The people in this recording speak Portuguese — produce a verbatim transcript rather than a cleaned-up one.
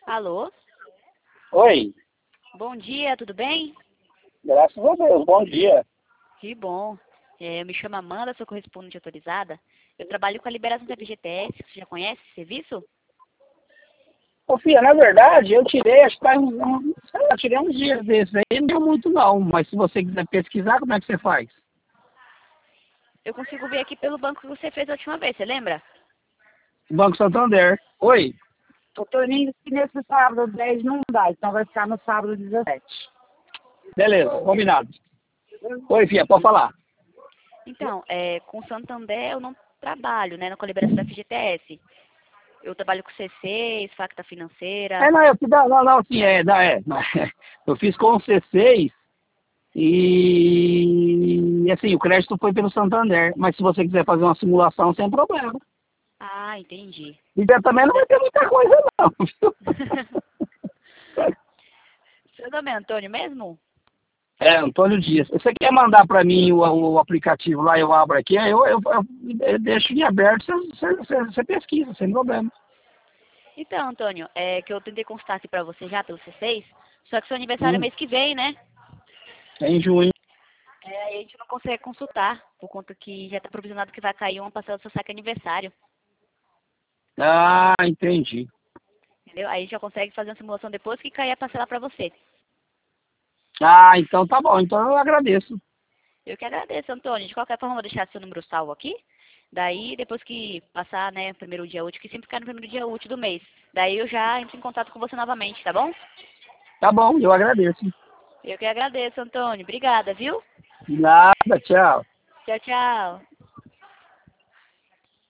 Alô? Oi, Bom dia, tudo bem? graças a Deus, bom dia. Que bom. É, eu me chamo Amanda, sou correspondente autorizada. Eu trabalho com a liberação da F G T S. Você já conhece esse serviço? Ô, filha, na verdade, eu tirei, acho que faz uns, um, sei lá, tirei uns dias desses aí, não deu muito não, mas se você quiser pesquisar, como é que você faz? Eu consigo ver aqui pelo banco que você fez a última vez, você lembra? Banco Santander. Oi, Doutor Lindo, que nesse sábado dez não dá, então vai ficar no sábado dezessete. beleza, combinado. Oi, filha, pode falar. Então, é, com o Santander eu não trabalho, né, com a liberação da F G T S. Eu trabalho com C seis, Facta Financeira. É, não, eu, não, não, não, sim, é, não, é, eu fiz com o C seis e, assim, o crédito foi pelo Santander, mas se você quiser fazer uma simulação, sem problema. Ah, entendi. E também não vai ter muita coisa não, viu? Seu nome é Antônio mesmo? É, Antônio Dias. Você quer mandar para mim o, o aplicativo lá, eu abro aqui, aí eu, eu, eu, eu deixo em aberto, você, você, você pesquisa, sem problema. Então, Antônio, é que eu tentei constar aqui pra você já pelo C seis, só que seu aniversário é Hum, mês que vem, né? é em junho. É, aí a gente não consegue consultar, por conta que já está provisionado que vai cair uma parcela do seu saque aniversário, Ah, entendi. entendeu? Aí a gente já consegue fazer uma simulação depois que cair a parcela para você. Ah, então tá bom, então eu agradeço. Eu que agradeço, Antônio. De qualquer forma, eu vou deixar seu número salvo aqui. Daí, depois que passar, né, o primeiro dia útil, que sempre cai no primeiro dia útil do mês. Daí eu já entro em contato com você novamente, tá bom? Tá bom, eu agradeço. Eu que agradeço, Antônio. Obrigada, viu? Nada, tchau. Tchau, tchau.